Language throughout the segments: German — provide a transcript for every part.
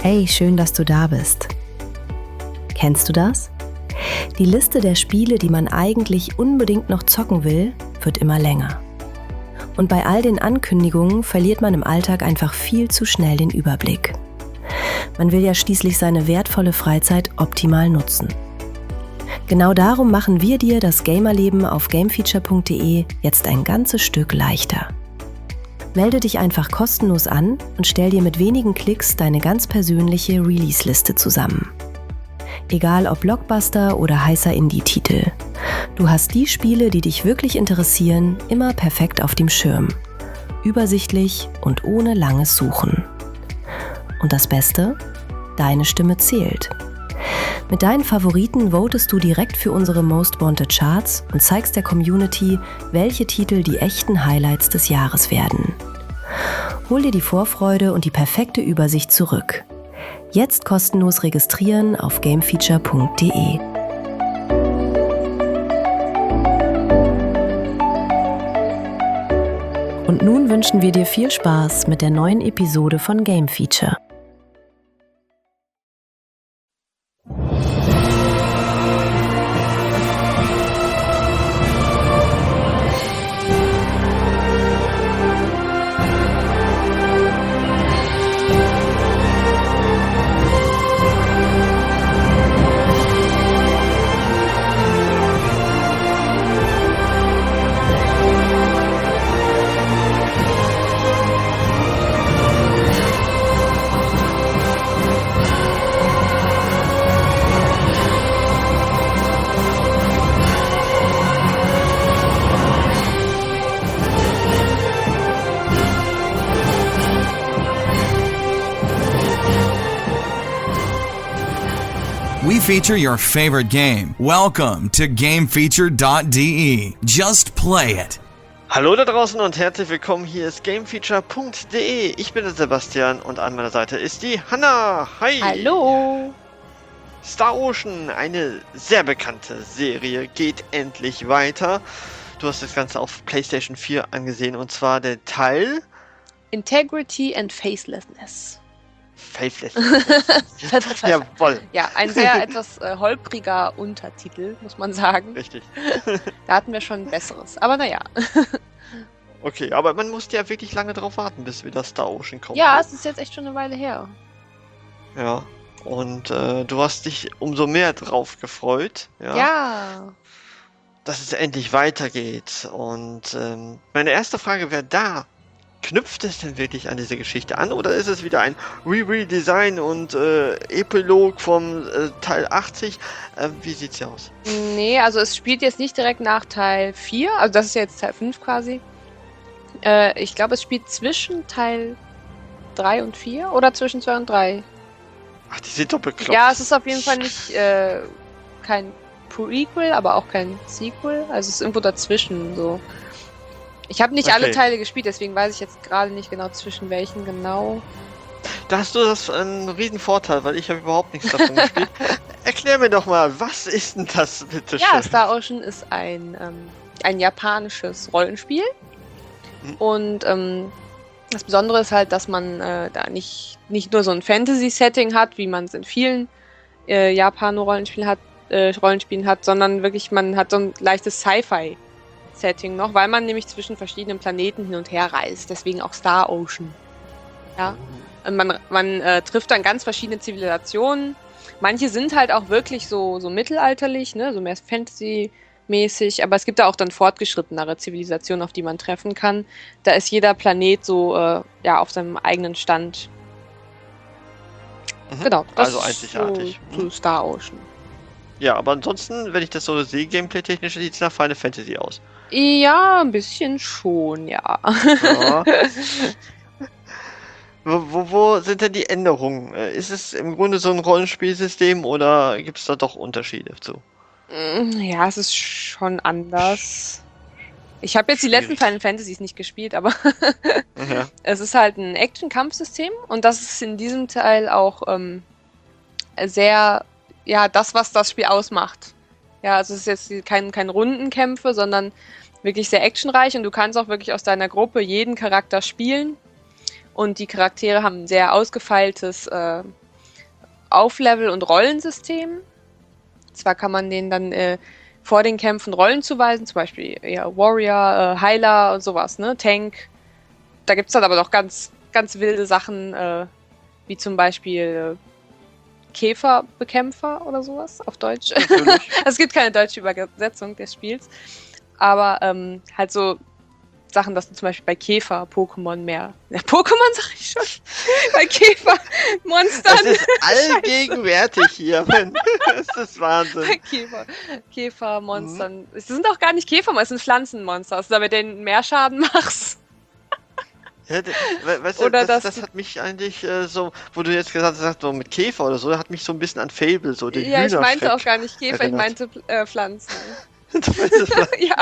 Hey, schön, dass du da bist. Kennst du das? Die Liste der Spiele, die man eigentlich unbedingt noch zocken will, wird immer länger. Und bei all den Ankündigungen verliert man im Alltag einfach viel zu schnell den Überblick. Man will ja schließlich seine wertvolle Freizeit optimal nutzen. Genau darum machen wir dir das Gamerleben auf gamefeature.de jetzt ein ganzes Stück leichter. Melde dich einfach kostenlos an und stell dir mit wenigen Klicks deine ganz persönliche Release-Liste zusammen. Egal ob Blockbuster oder heißer Indie-Titel. Du hast die Spiele, die dich wirklich interessieren, immer perfekt auf dem Schirm. Übersichtlich und ohne langes Suchen. Und das Beste? Deine Stimme zählt. Mit deinen Favoriten votest du direkt für unsere Most Wanted Charts und zeigst der Community, welche Titel die echten Highlights des Jahres werden. Hol dir die Vorfreude und die perfekte Übersicht zurück. Jetzt kostenlos registrieren auf gamefeature.de. Und nun wünschen wir dir viel Spaß mit der neuen Episode von Game Feature. We feature your favorite game. Welcome to GameFeature.de. Just play it. Hallo da draußen und herzlich willkommen. Hier ist GameFeature.de. Ich bin der Sebastian und an meiner Seite ist die Hanna. Hi. Hallo. Star Ocean, eine sehr bekannte Serie, geht endlich weiter. Du hast das Ganze auf PlayStation 4 angesehen und zwar der Teil Integrity and Facelessness. Jawohl. Ja, ein sehr etwas holpriger Untertitel, muss man sagen. Richtig. Da hatten wir schon Besseres, aber naja. Okay, aber man musste ja wirklich lange drauf warten, bis wieder Star Ocean kommt. Ja, es ist jetzt echt schon eine Weile her. Ja, und du hast dich umso mehr drauf gefreut. Ja. Dass es endlich weitergeht. Und meine erste Frage wäre da. Knüpft es denn wirklich an diese Geschichte an oder ist es wieder ein Redesign und Epilog vom Teil 80? Wie sieht's hier aus? Nee, also es spielt jetzt nicht direkt nach Teil 4, also das ist jetzt Teil 5 quasi. Ich glaube, es spielt zwischen Teil 3 und 4 oder zwischen 2 und 3. Ach, die sind doch bekloppt. Ja, es ist auf jeden Fall nicht kein Prequel, aber auch kein Sequel, also es ist irgendwo dazwischen so. Ich habe nicht alle Teile gespielt, deswegen weiß ich jetzt gerade nicht genau zwischen welchen genau. Da hast du das einen riesen Vorteil, weil ich habe überhaupt nichts davon gespielt. Erklär mir doch mal, was ist denn das bitte schön? Ja, Star Ocean ist ein japanisches Rollenspiel. Und das Besondere ist halt, dass man da nicht nur so ein Fantasy-Setting hat, wie man es in vielen Japano-Rollenspielen hat, sondern wirklich man hat so ein leichtes Sci-Fi Setting noch, weil man nämlich zwischen verschiedenen Planeten hin und her reist, deswegen auch Star Ocean. Ja. Und man trifft dann ganz verschiedene Zivilisationen. Manche sind halt auch wirklich so mittelalterlich, ne, so mehr Fantasy-mäßig, aber es gibt da auch dann fortgeschrittenere Zivilisationen, auf die man treffen kann. Da ist jeder Planet so auf seinem eigenen Stand. Genau. Das also einzigartig. Zu Star Ocean. Ja, aber ansonsten, wenn ich das so sehe, gameplay-technisch sieht es nach Final Fantasy aus. Ja, ein bisschen schon, ja. Ja. Wo sind denn die Änderungen? Ist es im Grunde so ein Rollenspielsystem oder gibt es da doch Unterschiede zu? Ja, es ist schon anders. Ich habe jetzt die letzten Final Fantasies nicht gespielt, aber es ist halt ein Action-Kampfsystem und das ist in diesem Teil auch sehr, das, was das Spiel ausmacht. Ja, also es ist jetzt kein Rundenkämpfe, sondern wirklich sehr actionreich und du kannst auch wirklich aus deiner Gruppe jeden Charakter spielen und die Charaktere haben ein sehr ausgefeiltes Auflevel- und Rollensystem. Zwar kann man denen dann vor den Kämpfen Rollen zuweisen, zum Beispiel Warrior, Heiler und sowas, ne? Tank. Da gibt es dann aber noch ganz, ganz wilde Sachen, wie zum Beispiel Käferbekämpfer oder sowas auf Deutsch. Es gibt keine deutsche Übersetzung des Spiels. Aber halt so Sachen, dass du zum Beispiel bei Käfer-Pokémon mehr. Ja, Pokémon sag ich schon. Bei Käfermonstern. Das ist allgegenwärtig hier. Das ist Wahnsinn. Bei Käfermonstern. Es sind auch gar nicht Käfermonster, es sind Pflanzenmonster. Also, da mit denen mehr Schaden machst. Ja, weißt du, das hat mich eigentlich so, wo du jetzt gesagt hast, so mit Käfer oder so, hat mich so ein bisschen an Fable, so den Ja, ich meinte Hühnerschreck auch gar nicht Käfer, erinnert. ich meinte Pflanzen. Du meinst das? Ja.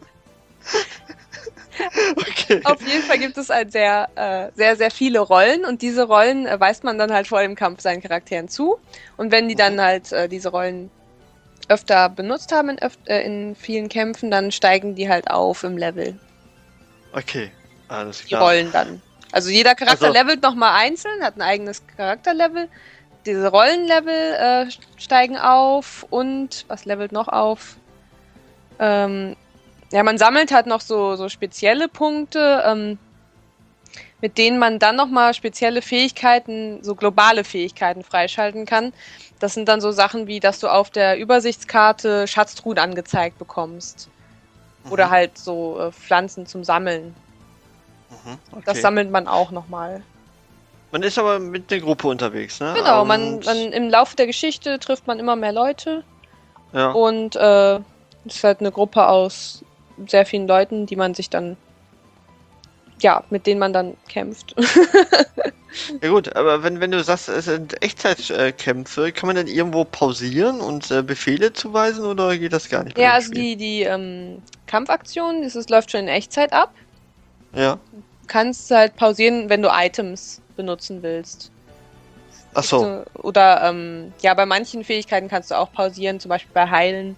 Okay. Auf jeden Fall gibt es halt sehr, sehr viele Rollen und diese Rollen weist man dann halt vor dem Kampf seinen Charakteren zu. Und wenn die dann halt diese Rollen öfter benutzt haben in vielen Kämpfen, dann steigen die halt auf im Level. Okay, alles Die klar. Rollen dann. Also jeder Charakter Also- levelt nochmal einzeln, hat ein eigenes Charakterlevel. Diese Rollenlevel steigen auf und was levelt noch auf? Ja, man sammelt halt noch so spezielle Punkte, mit denen man dann nochmal spezielle Fähigkeiten, so globale Fähigkeiten freischalten kann. Das sind dann so Sachen wie, dass du auf der Übersichtskarte Schatztruhen angezeigt bekommst. Oder halt so Pflanzen zum Sammeln. Okay. Das sammelt man auch nochmal. Man ist aber mit der Gruppe unterwegs, ne? Genau, Und- man im Laufe der Geschichte trifft man immer mehr Leute. Ja. Und es ist halt eine Gruppe aus sehr vielen Leuten, die man sich dann, ja, mit denen man dann kämpft. Ja gut, aber wenn du sagst, es sind Echtzeitkämpfe, kann man dann irgendwo pausieren und Befehle zuweisen oder geht das gar nicht? bei Ja, dem also Spiel? die Kampfaktion, das läuft schon in Echtzeit ab. Ja. Du kannst halt pausieren, wenn du Items benutzen willst. Ach so. Oder, ja, bei manchen Fähigkeiten kannst du auch pausieren, zum Beispiel bei Heilen.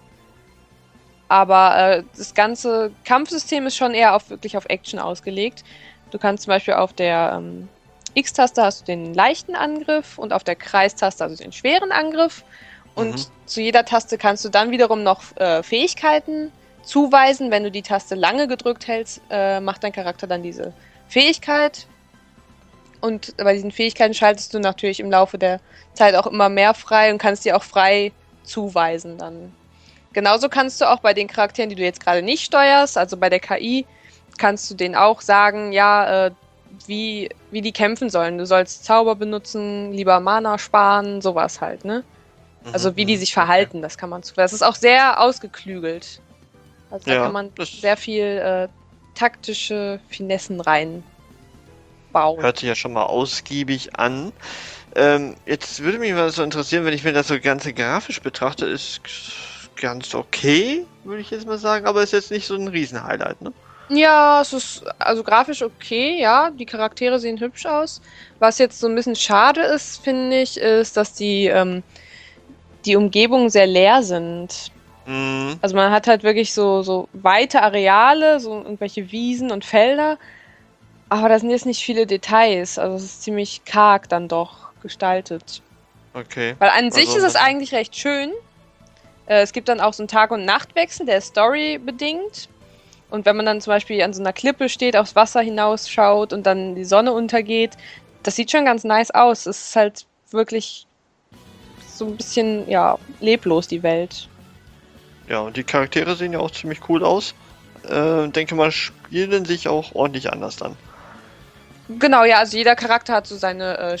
Aber das ganze Kampfsystem ist schon eher wirklich auf Action ausgelegt. Du kannst zum Beispiel auf der X-Taste hast du den leichten Angriff und auf der Kreistaste hast du den schweren Angriff. Und zu jeder Taste kannst du dann wiederum noch Fähigkeiten zuweisen. Wenn du die Taste lange gedrückt hältst, macht dein Charakter dann diese Fähigkeit. Und bei diesen Fähigkeiten schaltest du natürlich im Laufe der Zeit auch immer mehr frei und kannst die auch frei zuweisen dann. Genauso kannst du auch bei den Charakteren, die du jetzt gerade nicht steuerst, also bei der KI, kannst du denen auch sagen, ja, wie die kämpfen sollen. Du sollst Zauber benutzen, lieber Mana sparen, sowas halt, ne? Also wie die sich verhalten, das kann man das ist auch sehr ausgeklügelt. Also da Ja, kann man das- sehr viel taktische Finessen reinbauen. Hört sich ja schon mal ausgiebig an. Jetzt würde mich mal so interessieren, wenn ich mir das so ganze grafisch betrachte, ist ganz okay, würde ich jetzt mal sagen, aber ist jetzt nicht so ein Riesenhighlight, ne? Ja, es ist also grafisch okay, ja. Die Charaktere sehen hübsch aus. Was jetzt so ein bisschen schade ist, finde ich, ist, dass die Umgebungen sehr leer sind. Mhm. Also man hat halt wirklich so weite Areale, so irgendwelche Wiesen und Felder. Aber da sind jetzt nicht viele Details. Also es ist ziemlich karg dann doch gestaltet. Okay. Weil an sich Also ist es das- eigentlich recht schön. Es gibt dann auch so einen Tag- und Nachtwechsel, der ist storybedingt. Und wenn man dann zum Beispiel an so einer Klippe steht, aufs Wasser hinausschaut und dann die Sonne untergeht, das sieht schon ganz nice aus. Es ist halt wirklich so ein bisschen, ja, leblos, die Welt. Ja, und die Charaktere sehen ja auch ziemlich cool aus. Denke mal, spielen sich auch ordentlich anders dann. Genau, ja, also jeder Charakter hat so seine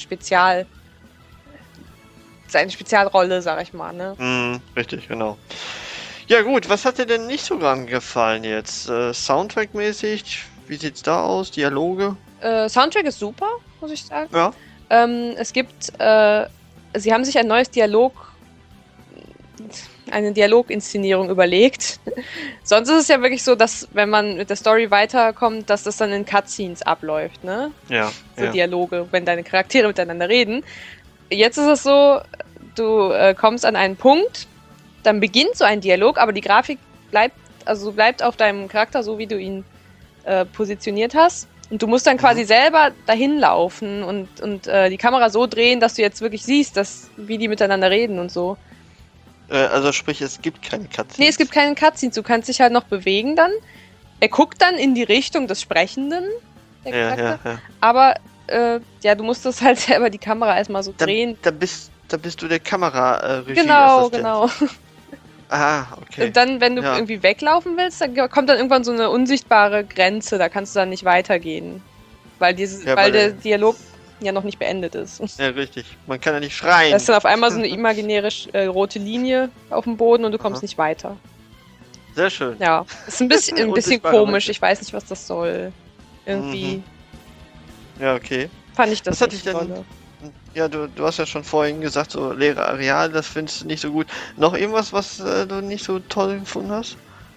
Spezialrolle, sag ich mal, ne? Mhm, richtig, genau. Ja gut, was hat dir denn nicht so dran gefallen jetzt? Soundtrack-mäßig, wie sieht's da aus? Dialoge? Soundtrack ist super, muss ich sagen. Ja. Es gibt, sie haben sich eine Dialoginszenierung überlegt. Sonst ist es ja wirklich so, dass wenn man mit der Story weiterkommt, dass das dann in Cutscenes abläuft, ne? Ja. So ja. Dialoge, wenn deine Charaktere miteinander reden. Jetzt ist es so, du kommst an einen Punkt, dann beginnt so ein Dialog, aber die Grafik bleibt auf deinem Charakter, so wie du ihn positioniert hast. Und du musst dann quasi selber dahin laufen und die Kamera so drehen, dass du jetzt wirklich siehst, wie die miteinander reden und so. Also sprich, es gibt keine Cutscenes. Nee, es gibt keine Cutscenes. Du kannst dich halt noch bewegen dann. Er guckt dann in die Richtung des Sprechenden, der Charakter. Ja. Aber du musst das halt selber die Kamera erstmal so drehen. Da bist du der Kamera-Regie. Genau. Ah, okay. Und dann, wenn du irgendwie weglaufen willst, dann kommt dann irgendwann so eine unsichtbare Grenze, da kannst du dann nicht weitergehen. Weil der Dialog ja noch nicht beendet ist. Ja, richtig. Man kann ja nicht schreien. Da ist dann auf einmal so eine imaginäre rote Linie auf dem Boden und du kommst nicht weiter. Sehr schön. Ja, ist ein bisschen komisch, ich weiß nicht, was das soll. Irgendwie. Ja, okay. Fand ich das Was hatte nicht ich denn? toll. Ja, du hast ja schon vorhin gesagt, so leere Areale, das findest du nicht so gut. Noch irgendwas, was du nicht so toll gefunden hast?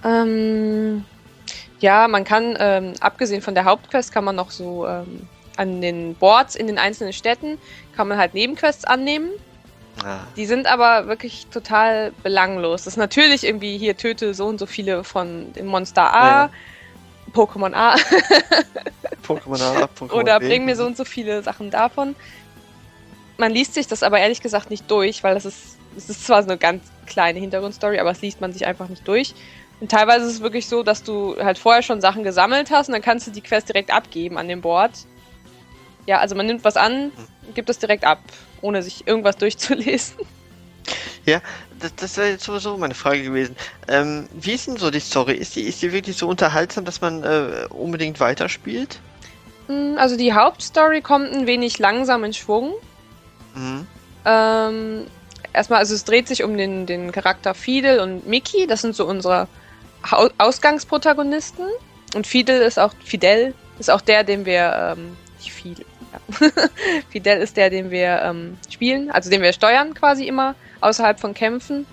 Ja, man kann, abgesehen von der Hauptquest, kann man noch so an den Boards in den einzelnen Städten, kann man halt Nebenquests annehmen. Ah. Die sind aber wirklich total belanglos. Das ist natürlich irgendwie hier, töte so und so viele von dem Monster A, Pokémon A. Pokémon A, Pokémon Oder B. bring mir so und so viele Sachen davon. Man liest sich das aber ehrlich gesagt nicht durch, weil es ist zwar so eine ganz kleine Hintergrundstory, aber es liest man sich einfach nicht durch. Und teilweise ist es wirklich so, dass du halt vorher schon Sachen gesammelt hast und dann kannst du die Quest direkt abgeben an dem Board. Ja, also man nimmt was an, gibt es direkt ab, ohne sich irgendwas durchzulesen. Ja, das wäre jetzt sowieso meine Frage gewesen. Wie ist denn so die Story? Ist die wirklich so unterhaltsam, dass man unbedingt weiterspielt? Also die Hauptstory kommt ein wenig langsam in Schwung. Erstmal, also es dreht sich um den Charakter Fidel und Mickey, das sind so unsere Ausgangsprotagonisten. Und Fidel ist auch der, den wir, nicht Fidel, ja. Fidel ist der, den wir spielen, also den wir steuern quasi immer, außerhalb von Kämpfen.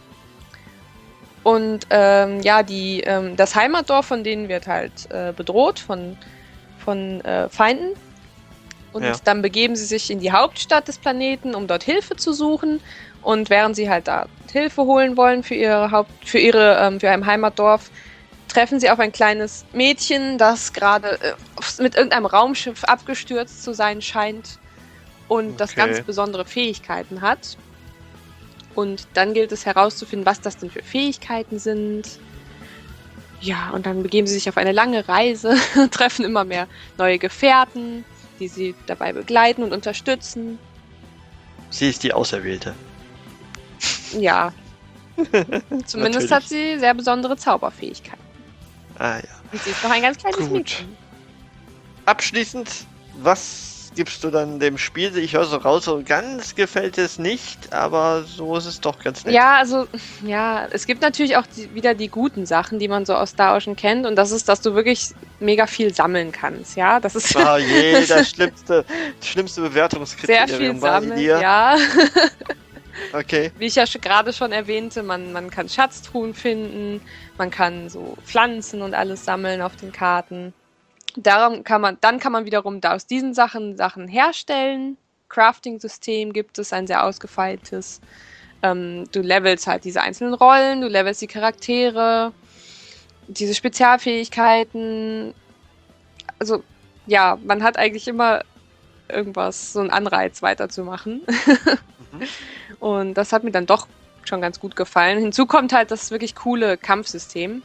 Und das Heimatdorf von denen wird halt bedroht von Feinden. Und dann begeben sie sich in die Hauptstadt des Planeten, um dort Hilfe zu suchen. Und während sie halt da Hilfe holen wollen für ein Heimatdorf, treffen sie auf ein kleines Mädchen, das gerade mit irgendeinem Raumschiff abgestürzt zu sein scheint und das ganz besondere Fähigkeiten hat. Und dann gilt es herauszufinden, was das denn für Fähigkeiten sind. Ja, und dann begeben sie sich auf eine lange Reise, treffen immer mehr neue Gefährten, die sie dabei begleiten und unterstützen. Sie ist die Auserwählte. Ja. Zumindest hat sie sehr besondere Zauberfähigkeiten. Ah ja. Und sie ist noch ein ganz kleines Mädchen. Abschließend, was gibst du dann dem Spiel? Ich höre so raus, so ganz gefällt es nicht, aber so ist es doch ganz nett. Ja, also, es gibt natürlich auch wieder die guten Sachen, die man so aus Star Ocean kennt, und das ist, dass du wirklich mega viel sammeln kannst, ja? Das ist das schlimmste Bewertungskriterium. Sehr viel sammeln, ja. Okay. Wie ich ja gerade schon erwähnte, man kann Schatztruhen finden, man kann so Pflanzen und alles sammeln auf den Karten. Dann kann man wiederum aus diesen Sachen herstellen. Crafting-System gibt es, ein sehr ausgefeiltes. Du levelst halt diese einzelnen Rollen, du levelst die Charaktere, diese Spezialfähigkeiten. Also, ja, man hat eigentlich immer irgendwas, so einen Anreiz weiterzumachen. Und das hat mir dann doch schon ganz gut gefallen. Hinzu kommt halt das wirklich coole Kampfsystem.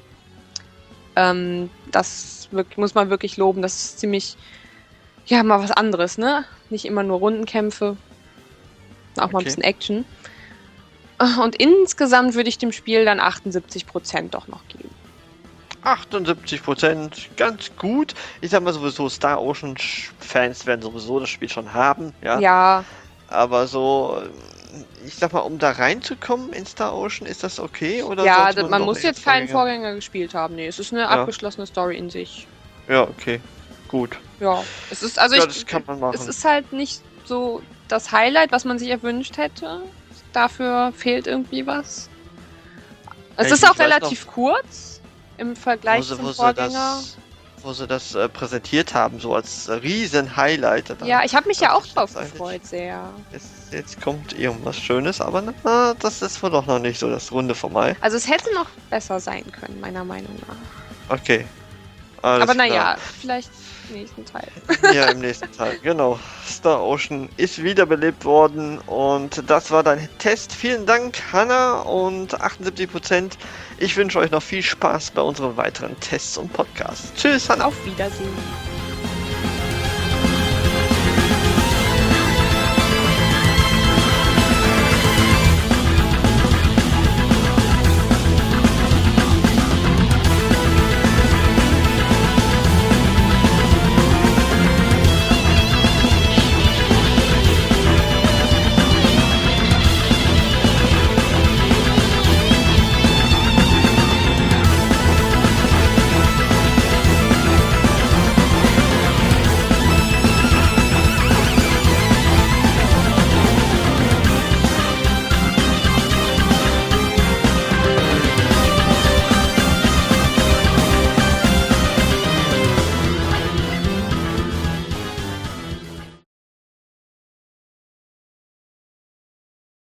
Das muss man wirklich loben. Das ist ziemlich, mal was anderes, ne? Nicht immer nur Rundenkämpfe. Auch mal ein bisschen Action. Und insgesamt würde ich dem Spiel dann 78% doch noch geben. 78%, ganz gut. Ich sag mal sowieso, Star Ocean Fans werden sowieso das Spiel schon haben. Ja. Aber so, ich sag mal, um da reinzukommen in Star Ocean, ist das okay? Oder ja, man muss jetzt keinen Vorgänger gespielt haben. Nee, es ist eine abgeschlossene Story in sich. Ja, okay. Gut. Ja, es ist, das kann man machen. Es ist halt nicht so das Highlight, was man sich erwünscht hätte. Dafür fehlt irgendwie was. Es ist auch relativ kurz im Vergleich zum Vorgänger. Wo sie das präsentiert haben, so als riesen Highlight. Ja, ich habe mich ja auch drauf gefreut, sehr. Jetzt kommt irgendwas Schönes, aber das ist wohl doch noch nicht so das Runde vorbei. Also es hätte noch besser sein können, meiner Meinung nach. Okay. Alles Aber klar. naja, vielleicht im nächsten Teil. Ja, im nächsten Teil, genau. Star Ocean ist wiederbelebt worden und das war dein Test. Vielen Dank, Hanna, und 78%. Ich wünsche euch noch viel Spaß bei unseren weiteren Tests und Podcasts. Tschüss, Hanna. Auf Wiedersehen.